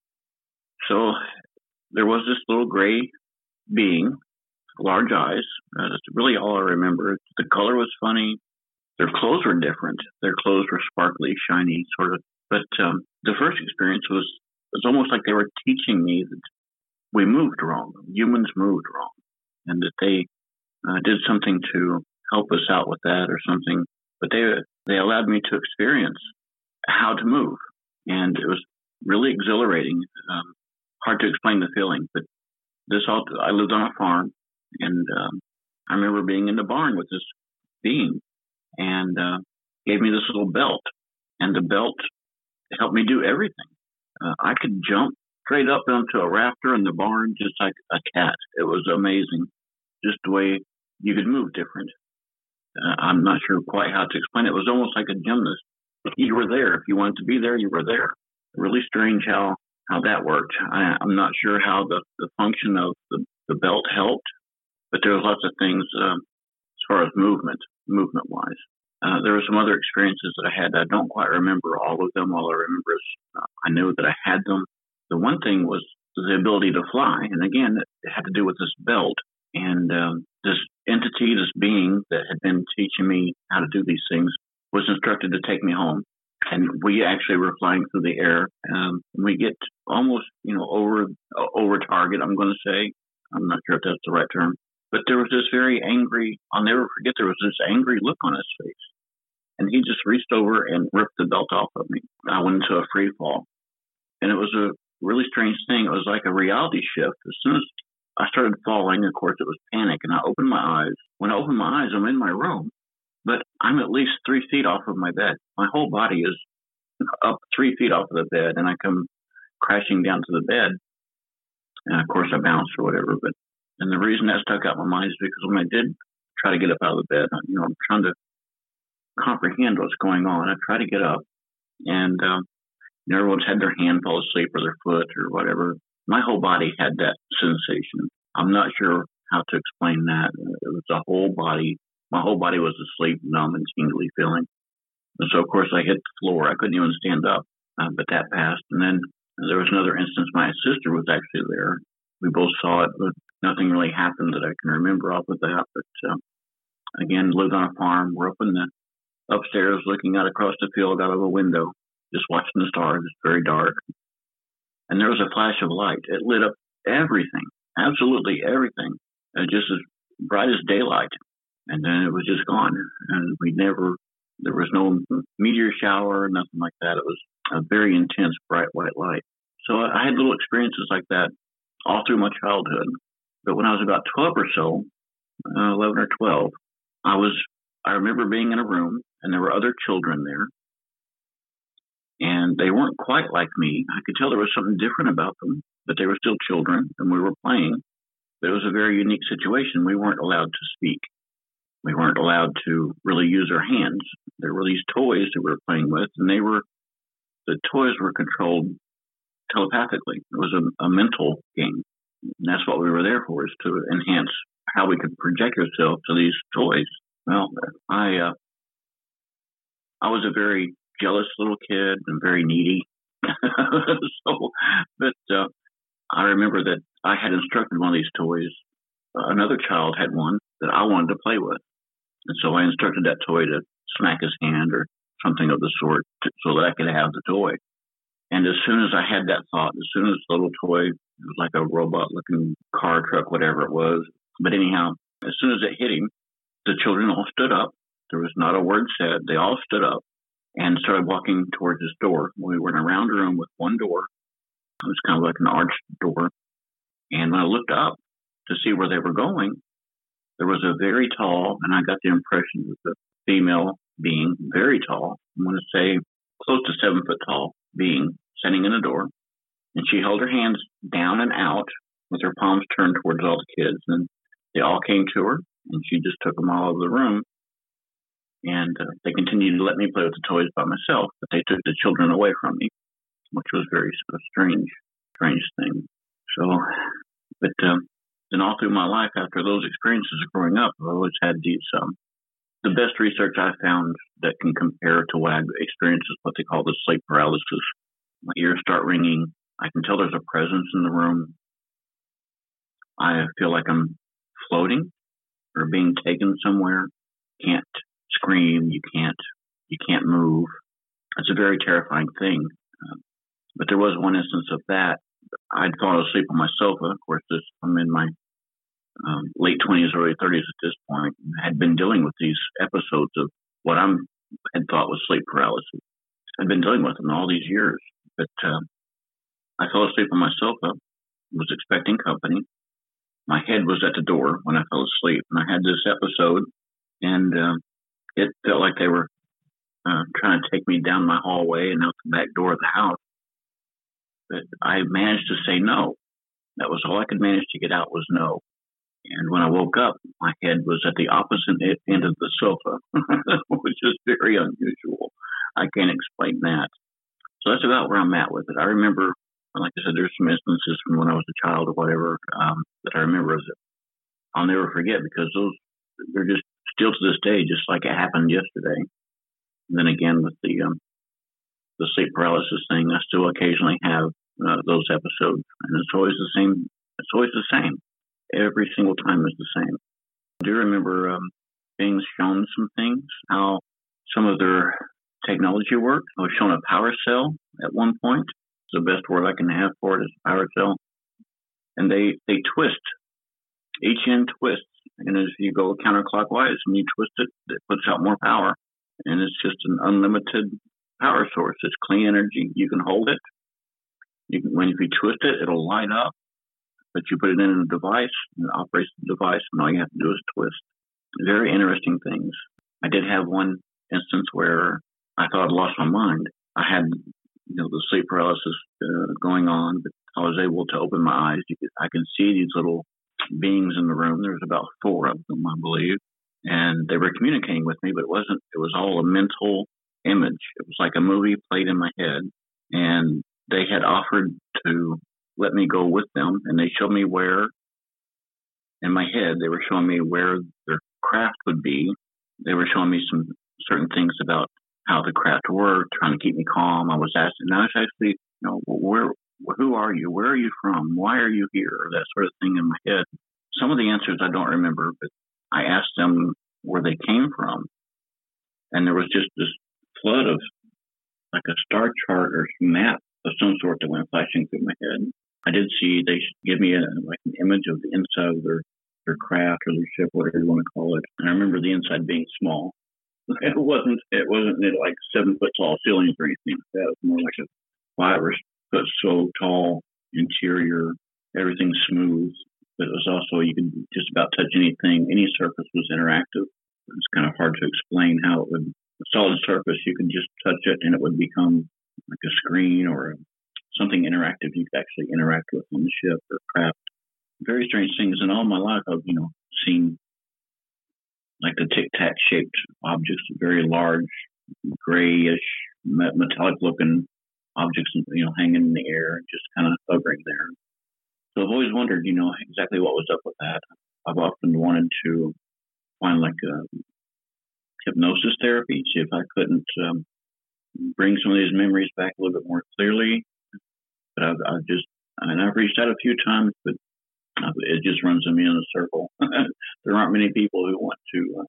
Speaker 10: so there was this little gray being, large eyes. That's really all I remember. The color was funny. Their clothes were different. Their clothes were sparkly, shiny, sort of. But the first experience was almost like they were teaching me that we moved wrong. Humans moved wrong. And that they did something to help us out with that or something. But they allowed me to experience how to move. And it was really exhilarating. Hard to explain the feeling, but I lived on a farm, and I remember being in the barn with this being, and gave me this little belt, and the belt helped me do everything. I could jump straight up onto a rafter in the barn just like a cat. It was amazing, just the way you could move different. I'm not sure quite how to explain it. It was almost like a gymnast. You were there. If you wanted to be there, you were there. Really strange how that worked. I'm not sure how the function of the belt helped, but there was lots of things as far as movement-wise. There were some other experiences that I had. I don't quite remember all of them. All I remember is I knew that I had them. The one thing was the ability to fly, and again, it had to do with this belt. And this entity, this being that had been teaching me how to do these things, was instructed to take me home. And we actually were flying through the air. We get almost, over target, I'm going to say. I'm not sure if that's the right term. But there was this very angry, I'll never forget, there was this angry look on his face. And he just reached over and ripped the belt off of me. I went into a free fall. And it was a really strange thing. It was like a reality shift. As soon as I started falling, of course, it was panic. And I opened my eyes. When I opened my eyes, I'm in my room. But I'm at least 3 feet off of my bed. My whole body is up 3 feet off of the bed, and I come crashing down to the bed. And of course, I bounced or whatever. And the reason that stuck out in my mind is because when I did try to get up out of the bed, I'm trying to comprehend what's going on. I try to get up, and everyone's had their hand fall asleep or their foot or whatever. My whole body had that sensation. I'm not sure how to explain that. It was a whole body. My whole body was asleep, numb and tingly feeling. And so, of course, I hit the floor. I couldn't even stand up, but that passed. And then there was another instance. My sister was actually there. We both saw it, but nothing really happened that I can remember off of that. But again, lived on a farm. We're up in the upstairs looking out across the field out of a window, just watching the stars. It's very dark. And there was a flash of light. It lit up everything, absolutely everything, just as bright as daylight. And then it was just gone. And there was no meteor shower, nothing like that. It was a very intense, bright white light. So I had little experiences like that all through my childhood. But when I was about 12 or so, 11 or 12, I remember being in a room and there were other children there. And they weren't quite like me. I could tell there was something different about them, but they were still children and we were playing. But it was a very unique situation. We weren't allowed to speak. We weren't allowed to really use our hands. There were these toys that we were playing with, and the toys were controlled telepathically. It was a mental game. And that's what we were there for, is to enhance how we could project ourselves to these toys. Well, I was a very jealous little kid and very needy. But I remember that I had instructed one of these toys. Another child had one that I wanted to play with. And so I instructed that toy to smack his hand or something of the sort so that I could have the toy. And as soon as I had that thought, as soon as the little toy, it was like a robot-looking car, truck, whatever it was. But anyhow, as soon as it hit him, the children all stood up. There was not a word said. They all stood up and started walking towards this door. We were in a round room with one door. It was kind of like an arched door. And when I looked up to see where they were going, there was a very tall, and I got the impression that the female being, very tall, I'm going to say close to 7 foot tall being, standing in a door. And she held her hands down and out with her palms turned towards all the kids. And they all came to her, and she just took them all over the room. And they continued to let me play with the toys by myself, but they took the children away from me, which was very strange thing. So, but then all through my life, after those experiences of growing up, I've always had these, the best research I found that can compare to what I've experienced is what they call the sleep paralysis. My ears start ringing. I can tell there's a presence in the room. I feel like I'm floating or being taken somewhere. Can't scream. You can't move. It's a very terrifying thing. But there was one instance of that. I'd fallen asleep on my sofa. Of course, I'm in my late 20s, early 30s at this point. I had been dealing with these episodes of what I had thought was sleep paralysis. I'd been dealing with them all these years. But I fell asleep on my sofa, was expecting company. My head was at the door when I fell asleep. And I had this episode, and it felt like they were trying to take me down my hallway and out the back door of the house. But I managed to say no. That was all I could manage to get out was no. And when I woke up, my head was at the opposite end of the sofa, which is very unusual. I can't explain that. So that's about where I'm at with it. I remember, like I said, there's some instances from when I was a child or whatever that I remember that I'll never forget, because they're just still to this day, just like it happened yesterday. And then again with the sleep paralysis thing, I still occasionally have those episodes, and it's always the same. It's always the same. Every single time is the same. I do remember being shown some things, how some of their technology worked. I was shown a power cell at one point. It's the best word I can have for it is power cell. And they twist. Each end twists. And as you go counterclockwise and you twist it, it puts out more power. And it's just an unlimited power source. It's clean energy. You can hold it. If you twist it, it'll light up. But you put it in a device, and it operates the device, and all you have to do is twist. Very interesting things. I did have one instance where I thought I'd lost my mind. I had, the sleep paralysis going on, but I was able to open my eyes. I can see these little beings in the room. There was about 4 of them, I believe, and they were communicating with me, but it wasn't. It was all a mental image. It was like a movie played in my head, and they had offered to let me go with them, and they showed me where. In my head, they were showing me where their craft would be. They were showing me some certain things about how the craft worked, trying to keep me calm. I was actually, who are you? Where are you from? Why are you here? That sort of thing in my head. Some of the answers I don't remember, but I asked them where they came from. And there was just this flood of like a star chart or map of some sort that went flashing through my head. I did see they give me an image of the inside of their craft or their ship, whatever you want to call it. And I remember the inside being small. It wasn't like 7 foot tall ceilings or anything like that. It was more like a 5 or foot so tall interior, everything smooth. But it was also, you could just about touch anything. Any surface was interactive. It's kind of hard to explain how it would, a solid surface, you could just touch it and it would become like a screen or something interactive you could actually interact with on the ship or craft. Very strange things. And all my life, I've, seen like the tic-tac shaped objects, very large, grayish, metallic looking objects, hanging in the air, just kind of hovering there. So I've always wondered, exactly what was up with that. I've often wanted to find like a hypnosis therapy, see if I couldn't bring some of these memories back a little bit more clearly. But I've reached out a few times, but it just runs me in a circle. There aren't many people who want to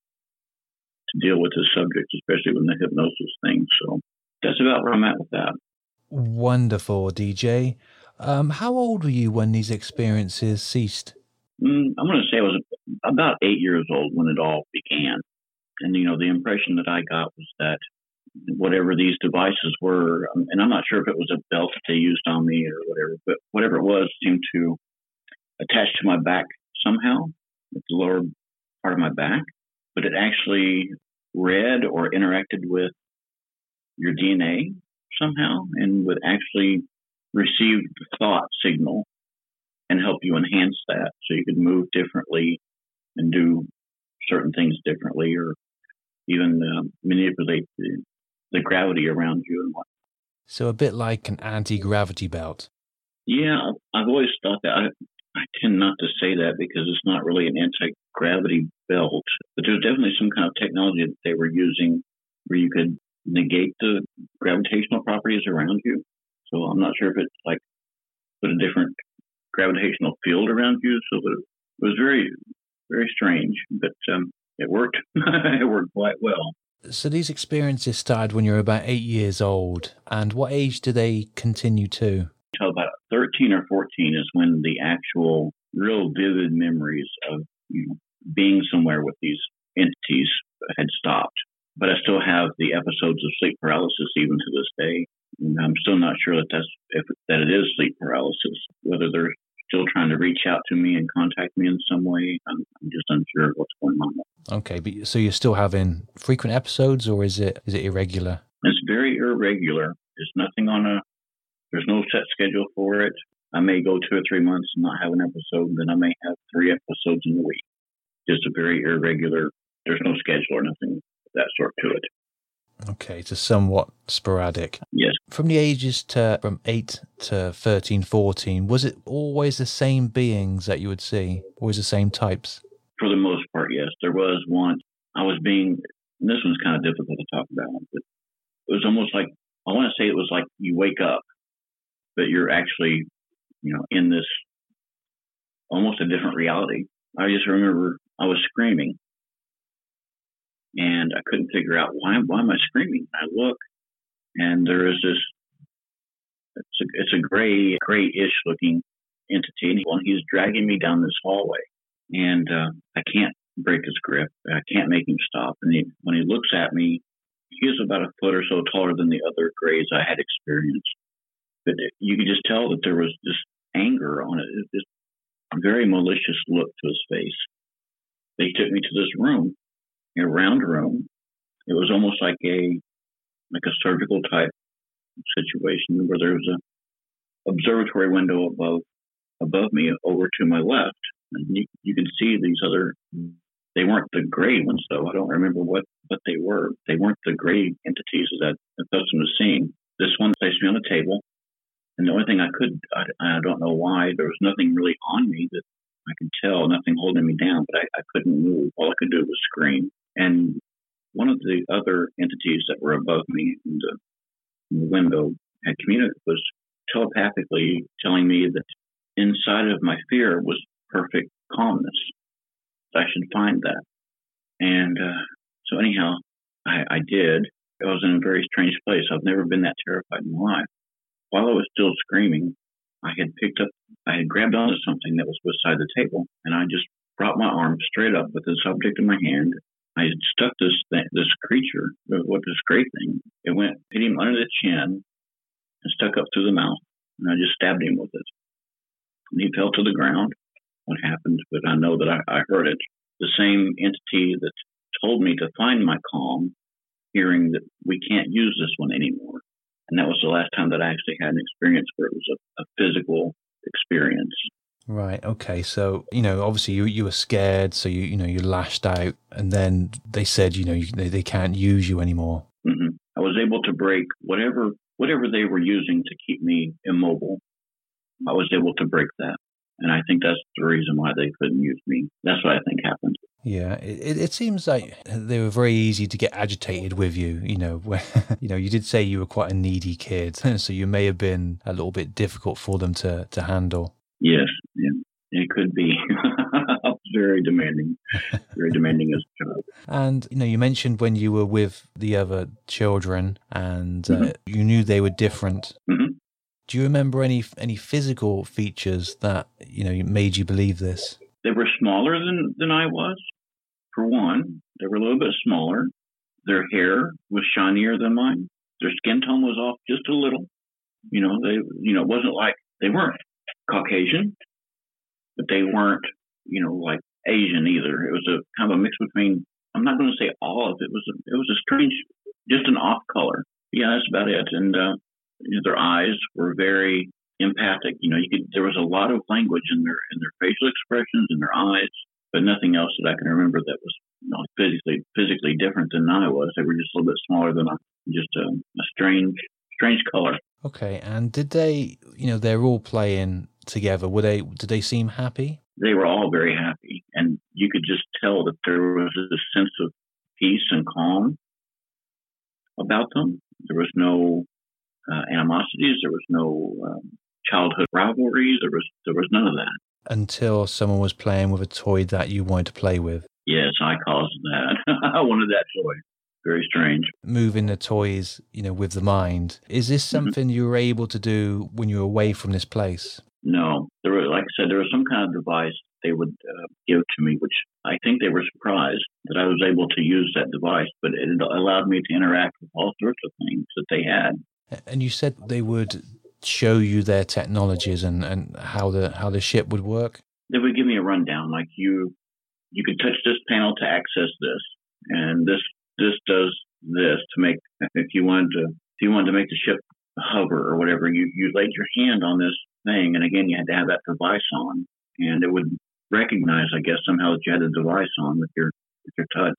Speaker 10: deal with this subject, especially with the hypnosis thing. So that's about where I'm at with that.
Speaker 7: Wonderful, DJ. How old were you when these experiences ceased?
Speaker 10: I'm going to say I was about 8 years old when it all began. And, the impression that I got was that whatever these devices were, and I'm not sure if it was a belt that they used on me or whatever, but whatever it was seemed to attach to my back somehow, with the lower part of my back. But it actually read or interacted with your DNA somehow and would actually receive the thought signal and help you enhance that so you could move differently and do certain things differently, or even manipulate the gravity around you and whatnot.
Speaker 7: So a bit like an anti-gravity belt.
Speaker 10: Yeah, I've always thought that. I tend not to say that because it's not really an anti-gravity belt, but there's definitely some kind of technology that they were using where you could negate the gravitational properties around you. So I'm not sure if it's like put a different gravitational field around you. So it was very, very strange, but it worked. It worked quite well.
Speaker 7: So these experiences started when you were about 8 years old. And what age do they continue to?
Speaker 10: Until about 13 or 14 is when the actual real vivid memories of being somewhere with these entities had stopped. But I still have the episodes of sleep paralysis even to this day. And I'm still not sure that it is sleep paralysis. Whether they're still trying to reach out to me and contact me in some way, I'm just unsure of what's going on.
Speaker 7: Okay, but so you're still having frequent episodes, or is it irregular?
Speaker 10: It's very irregular. There's no set schedule for it. I may go 2 or 3 months and not have an episode, then I may have 3 episodes in a week. Just a very irregular. There's no schedule or nothing of that sort to it.
Speaker 7: Okay, so somewhat sporadic.
Speaker 10: Yes.
Speaker 7: From the ages from 8 to 13, 14, was it always the same beings that you would see? Always the same types?
Speaker 10: For the most part, yes. There was one. And this one's kind of difficult to talk about, but it was almost like, I want to say it was like you wake up, but you're actually, in this almost a different reality. I just remember I was screaming. And I couldn't figure out why am I screaming? I look, and there is this. It's a grayish looking entity, and he's dragging me down this hallway, and I can't break his grip. I can't make him stop. And when he looks at me, he is about a foot or so taller than the other grays I had experienced. But you could just tell that there was this anger on it. This very malicious look to his face. They took me to this room. A round room. It was almost like a surgical type situation where there was a observatory window above me over to my left. And you can see these other, they weren't the gray ones though. I don't remember what they were. They weren't the gray entities that I'm accustomed to seeing. This one placed me on a table, and the only thing I don't know why, there was nothing really on me that I could tell, nothing holding me down, but I couldn't move. All I could do was scream. And one of the other entities that were above me in the window was telepathically telling me that inside of my fear was perfect calmness. I should find that. And so anyhow, I did. I was in a very strange place. I've never been that terrified in my life. While I was still screaming, I had grabbed onto something that was beside the table, and I just brought my arm straight up with this object in my hand. I had stuck this creature, this great thing. It hit him under the chin and stuck up through the mouth, and I just stabbed him with it. And he fell to the ground. What happened? But I know that I heard it. The same entity that told me to find my calm, hearing that we can't use this one anymore. And that was the last time that I actually had an experience where it was a physical experience.
Speaker 7: Right. Okay. So, obviously you were scared. So you lashed out, and then they said, they can't use you anymore.
Speaker 10: Mm-hmm. I was able to break whatever they were using to keep me immobile. I was able to break that. And I think that's the reason why they couldn't use me. That's what I think happened.
Speaker 7: Yeah, it seems like they were very easy to get agitated with you. You did say you were quite a needy kid, so you may have been a little bit difficult for them to handle.
Speaker 10: Yes, yeah, it could be. I was very demanding as a child.
Speaker 7: And you mentioned when you were with the other children, and you knew they were different.
Speaker 10: Mm-hmm.
Speaker 7: Do you remember any physical features that made you believe this?
Speaker 10: They were smaller than I was. For one, they were a little bit smaller. Their hair was shinier than mine. Their skin tone was off just a little. It wasn't like they weren't Caucasian, but they weren't, like Asian either. It was a kind of a mix between. I'm not going to say olive. It was a strange, just an off color. Yeah, that's about it. And their eyes were very empathic. There was a lot of language in their facial expressions in their eyes, but nothing else that I can remember that was physically different than I was. They were just a little bit smaller than I. Just a strange color.
Speaker 7: Okay, and did they? They're all playing together. Did they seem happy?
Speaker 10: They were all very happy, and you could just tell that there was a sense of peace and calm about them. There was no animosities. There was no childhood rivalries. There was none of that.
Speaker 7: Until someone was playing with a toy that you wanted to play with.
Speaker 10: Yes, I caused that. I wanted that toy. Very strange.
Speaker 7: Moving the toys, with the mind. Is this something you were able to do when you were away from this place?
Speaker 10: No. Like I said, there was some kind of device they would give to me, which I think they were surprised that I was able to use that device, but it allowed me to interact with all sorts of things that they had. And
Speaker 7: you said they would show you their technologies and how the ship would work?
Speaker 10: They would give me a rundown, like you could touch this panel to access this, and this does this to make, if you wanted to make the ship hover or whatever, you laid your hand on this thing, and again you had to have that device on, and it would recognize, I guess, somehow that you had a device on with your touch,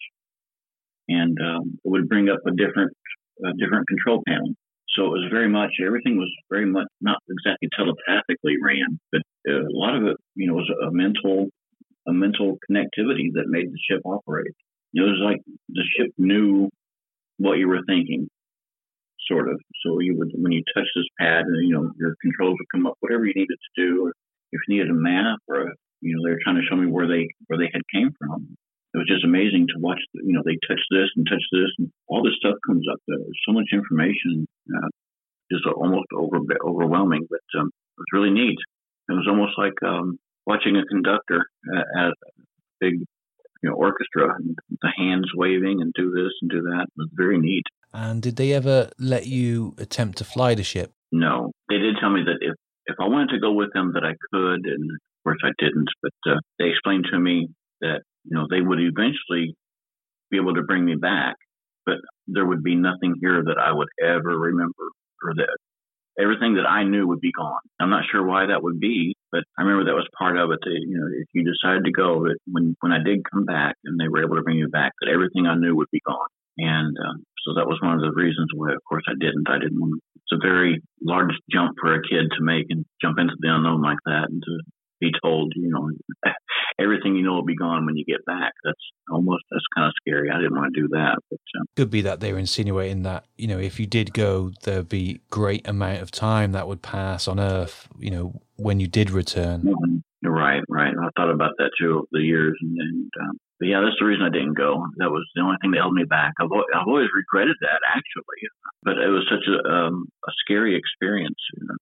Speaker 10: and it would bring up a different control panel. So it was everything was very much not exactly telepathically ran, but a lot of it, was a mental connectivity that made the ship operate. It was like the ship knew what you were thinking, sort of. So when you touch this pad, and your controls would come up, whatever you needed to do, or if you needed a map, or they were trying to show me where they had came from. It was just amazing to watch. They touch this, and all this stuff comes up. There's so much information, just almost overwhelming. But it was really neat. It was almost like watching a conductor at a big orchestra, and the hands waving and do this and do that. It was very neat.
Speaker 7: And did they ever let you attempt to fly the ship?
Speaker 10: No. They did tell me that if I wanted to go with them that I could, and of course I didn't, but they explained to me that they would eventually be able to bring me back, but there would be nothing here that I would ever remember. or that everything that I knew would be gone. I'm not sure why that would be, but I remember that was part of it. That, if you decided to go, that when I did come back and they were able to bring me back, that everything I knew would be gone. And so that was one of the reasons why, of course, I didn't want to. It's a very large jump for a kid to make and jump into the unknown like that, and to be told, everything will be gone when you get back. That's kind of scary. I didn't want to do that. But
Speaker 7: could be that they were insinuating that, if you did go, there'd be great amount of time that would pass on Earth, when you did return.
Speaker 10: Mm-hmm. Right. I thought about that too over the years, but yeah, that's the reason I didn't go. That was the only thing that held me back. I've always regretted that, actually, but it was such a scary experience.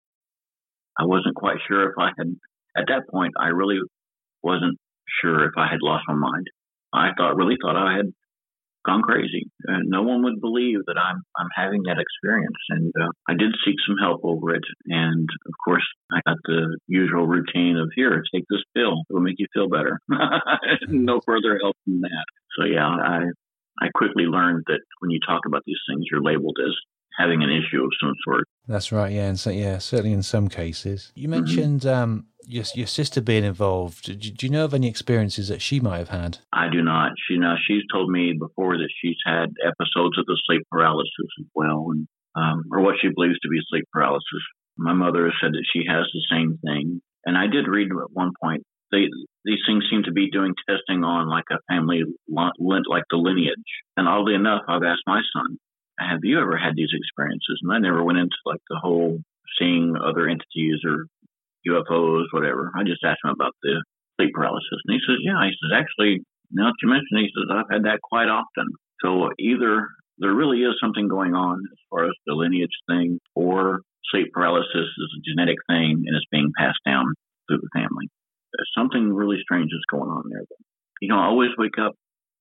Speaker 10: I wasn't quite sure if I had. At that point, I really wasn't sure if I had lost my mind. I really thought I had gone crazy. No one would believe that I'm having that experience. And I did seek some help over it. And of course, I got the usual routine of, here, take this pill. It will make you feel better. No further help than that. So yeah, I quickly learned that when you talk about these things, you're labeled as having an issue of some sort.
Speaker 7: That's right, yeah. And so, yeah, certainly in some cases. You mentioned your sister being involved. Do you know of any experiences that she might have had?
Speaker 10: I do not. She's told me before that she's had episodes of the sleep paralysis as well, and or what she believes to be sleep paralysis. My mother has said that she has the same thing. And I did read at one point, these things seem to be doing testing on like a family, like the lineage. And oddly enough, I've asked my son, have you ever had these experiences? And I never went into like the whole seeing other entities or UFOs, whatever. I just asked him about the sleep paralysis. And he says, yeah. He says, actually, now that you mention it, he says, I've had that quite often. So either there really is something going on as far as the lineage thing, or sleep paralysis is a genetic thing and it's being passed down through the family. Something really strange is going on there. I always wake up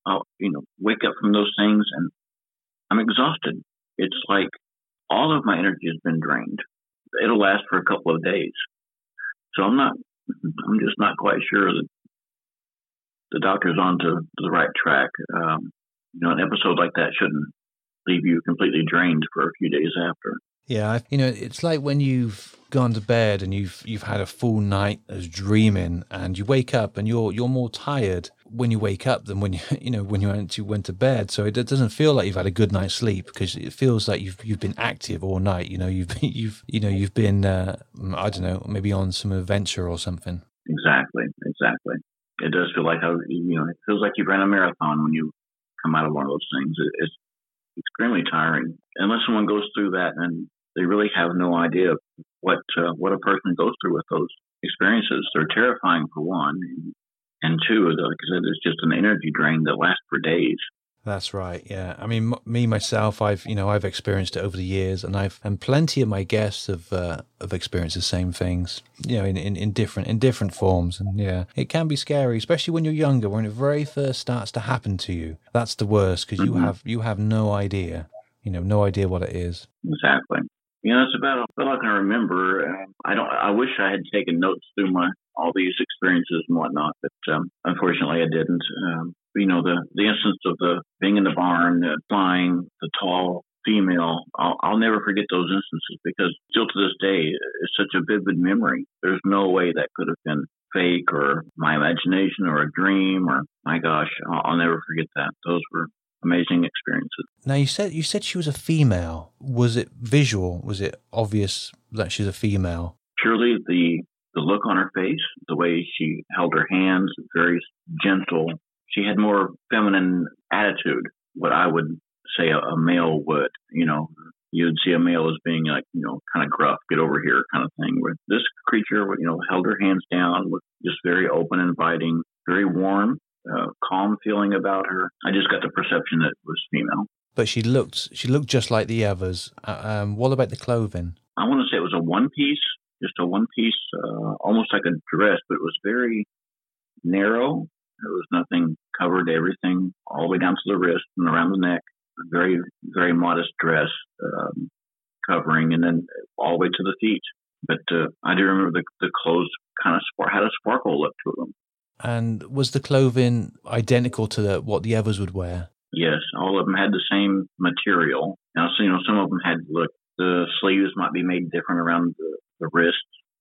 Speaker 10: from those things and I'm exhausted. It's like all of my energy has been drained. It'll last for a couple of days. So I'm just not quite sure that the doctor's onto the right track. An episode like that shouldn't leave you completely drained for a few days after.
Speaker 7: Yeah, it's like when you've gone to bed and you've had a full night of dreaming, and you wake up and you're more tired when you wake up than when you went to bed. So it doesn't feel like you've had a good night's sleep, because it feels like you've been active all night. You've been I don't know, maybe on some adventure or something.
Speaker 10: Exactly. It does feel like it feels like you ran a marathon when you come out of one of those things. It's extremely tiring unless someone goes through that and they really have no idea what a person goes through with those experiences. They're terrifying for one, and two, like I said, it's just an energy drain that lasts for days.
Speaker 7: That's right. Yeah. I mean, me myself, I've experienced it over the years, and plenty of my guests have experienced the same things, in different forms. And yeah, it can be scary, especially when you're younger, when it very first starts to happen to you. That's the worst, because you have no idea, no idea what it is.
Speaker 10: Exactly. That's about all I can remember. I wish I had taken notes through all these experiences and whatnot, but unfortunately I didn't. The instance of the being in the barn, flying the tall female, I'll never forget those instances, because still to this day, it's such a vivid memory. There's no way that could have been fake or my imagination or a dream, or my gosh, I'll never forget that. Those were amazing experiences.
Speaker 7: Now, you said she was a female. Was it visual? Was it obvious that she's a female?
Speaker 10: Purely the look on her face, the way she held her hands, very gentle. She had more feminine attitude, what I would say a male would. You'd see a male as being like, kind of gruff, get over here kind of thing. Where this creature, held her hands down, was just very open, inviting, very warm. Calm feeling about her. I just got the perception that it was female.
Speaker 7: But she looked just like the others. What about the clothing?
Speaker 10: I want to say it was a one-piece, almost like a dress, but it was very narrow. There was nothing, covered everything all the way down to the wrist and around the neck. A very, very modest dress covering, and then all the way to the feet. But I do remember the clothes kind of had a sparkle look to them.
Speaker 7: And was the clothing identical to what the others would wear?
Speaker 10: Yes, all of them had the same material. Now, some of them had The sleeves might be made different around the wrist,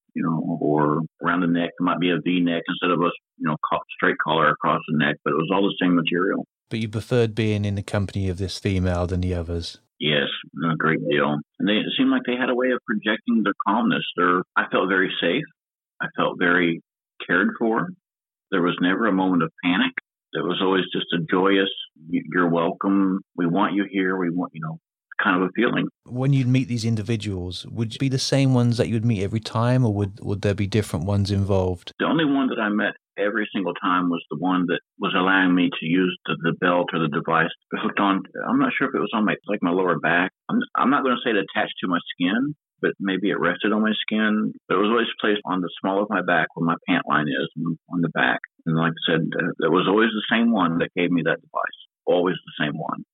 Speaker 10: or around the neck. It might be a V-neck instead of a, straight collar across the neck, but it was all the same material.
Speaker 7: But you preferred being in the company of this female than the others?
Speaker 10: Yes, a great deal. And it seemed like they had a way of projecting their calmness. I felt very safe. I felt very cared for. There was never a moment of panic. It was always just a joyous, you're welcome, we want you here, we want, kind of a feeling.
Speaker 7: When you'd meet these individuals, would it be the same ones that you would meet every time, or would there be different ones involved?
Speaker 10: The only one that I met every single time was the one that was allowing me to use the belt or the device hooked on. I'm not sure if it was on my lower back. I'm not going to say it attached to my skin, but maybe it rested on my skin. But it was always placed on the small of my back where my pant line is, on the back. And like I said, it was always the same one that gave me that device. Always the same one.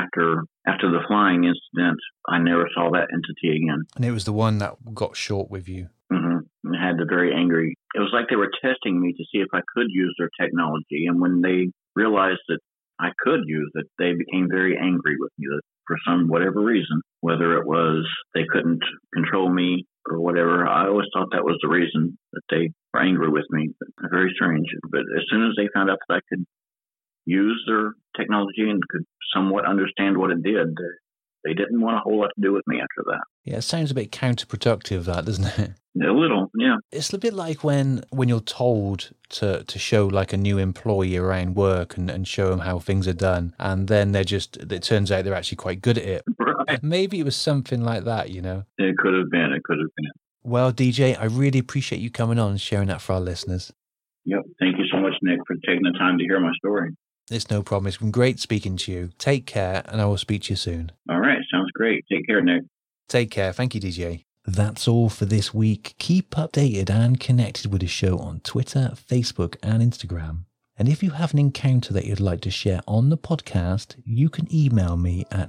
Speaker 10: After the flying incident, I never saw that entity again.
Speaker 7: And it was the one that got short with you.
Speaker 10: Mm-hmm. And had the very angry. It was like they were testing me to see if I could use their technology. And when they realized that I could use it, they became very angry with me for whatever reason. Whether it was they couldn't control me or whatever, I always thought that was the reason that they were angry with me. Very strange. But as soon as they found out that I could use their technology and could somewhat understand what it did, they didn't want a whole lot to do with me after that.
Speaker 7: Yeah, it sounds a bit counterproductive, that, doesn't it?
Speaker 10: A little, yeah.
Speaker 7: It's a bit like when you're told to show like a new employee around work and show them how things are done, and then it turns out they're actually quite good at it.
Speaker 10: Right.
Speaker 7: Maybe it was something like that,
Speaker 10: It could have been.
Speaker 7: Well, DJ, I really appreciate you coming on and sharing that for our listeners.
Speaker 10: Yep. Thank you so much, Nick, for taking the time to hear my story.
Speaker 7: It's no problem. It's been great speaking to you. Take care, and I will speak to you soon.
Speaker 10: All right. Sounds great. Take care, Nick.
Speaker 7: Take care. Thank you, DJ. That's all for this week. Keep updated and connected with the show on Twitter, Facebook, and Instagram. And if you have an encounter that you'd like to share on the podcast, you can email me at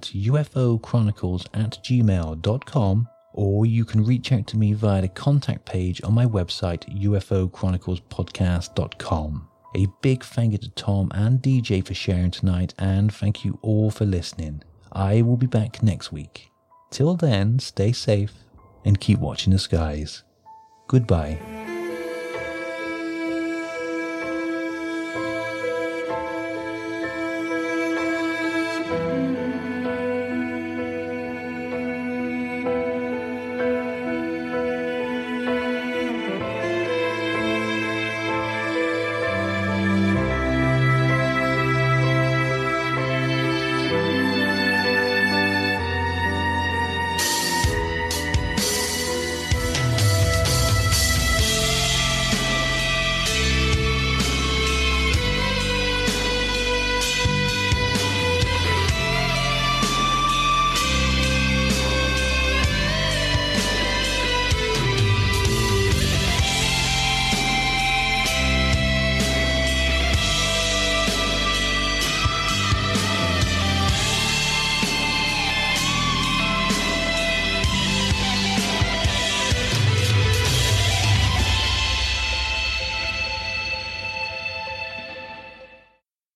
Speaker 7: ufochronicles@gmail.com, or you can reach out to me via the contact page on my website, ufochroniclespodcast.com. A big thank you to Tom and DJ for sharing tonight, and thank you all for listening. I will be back next week. Till then, stay safe and keep watching the skies. Goodbye.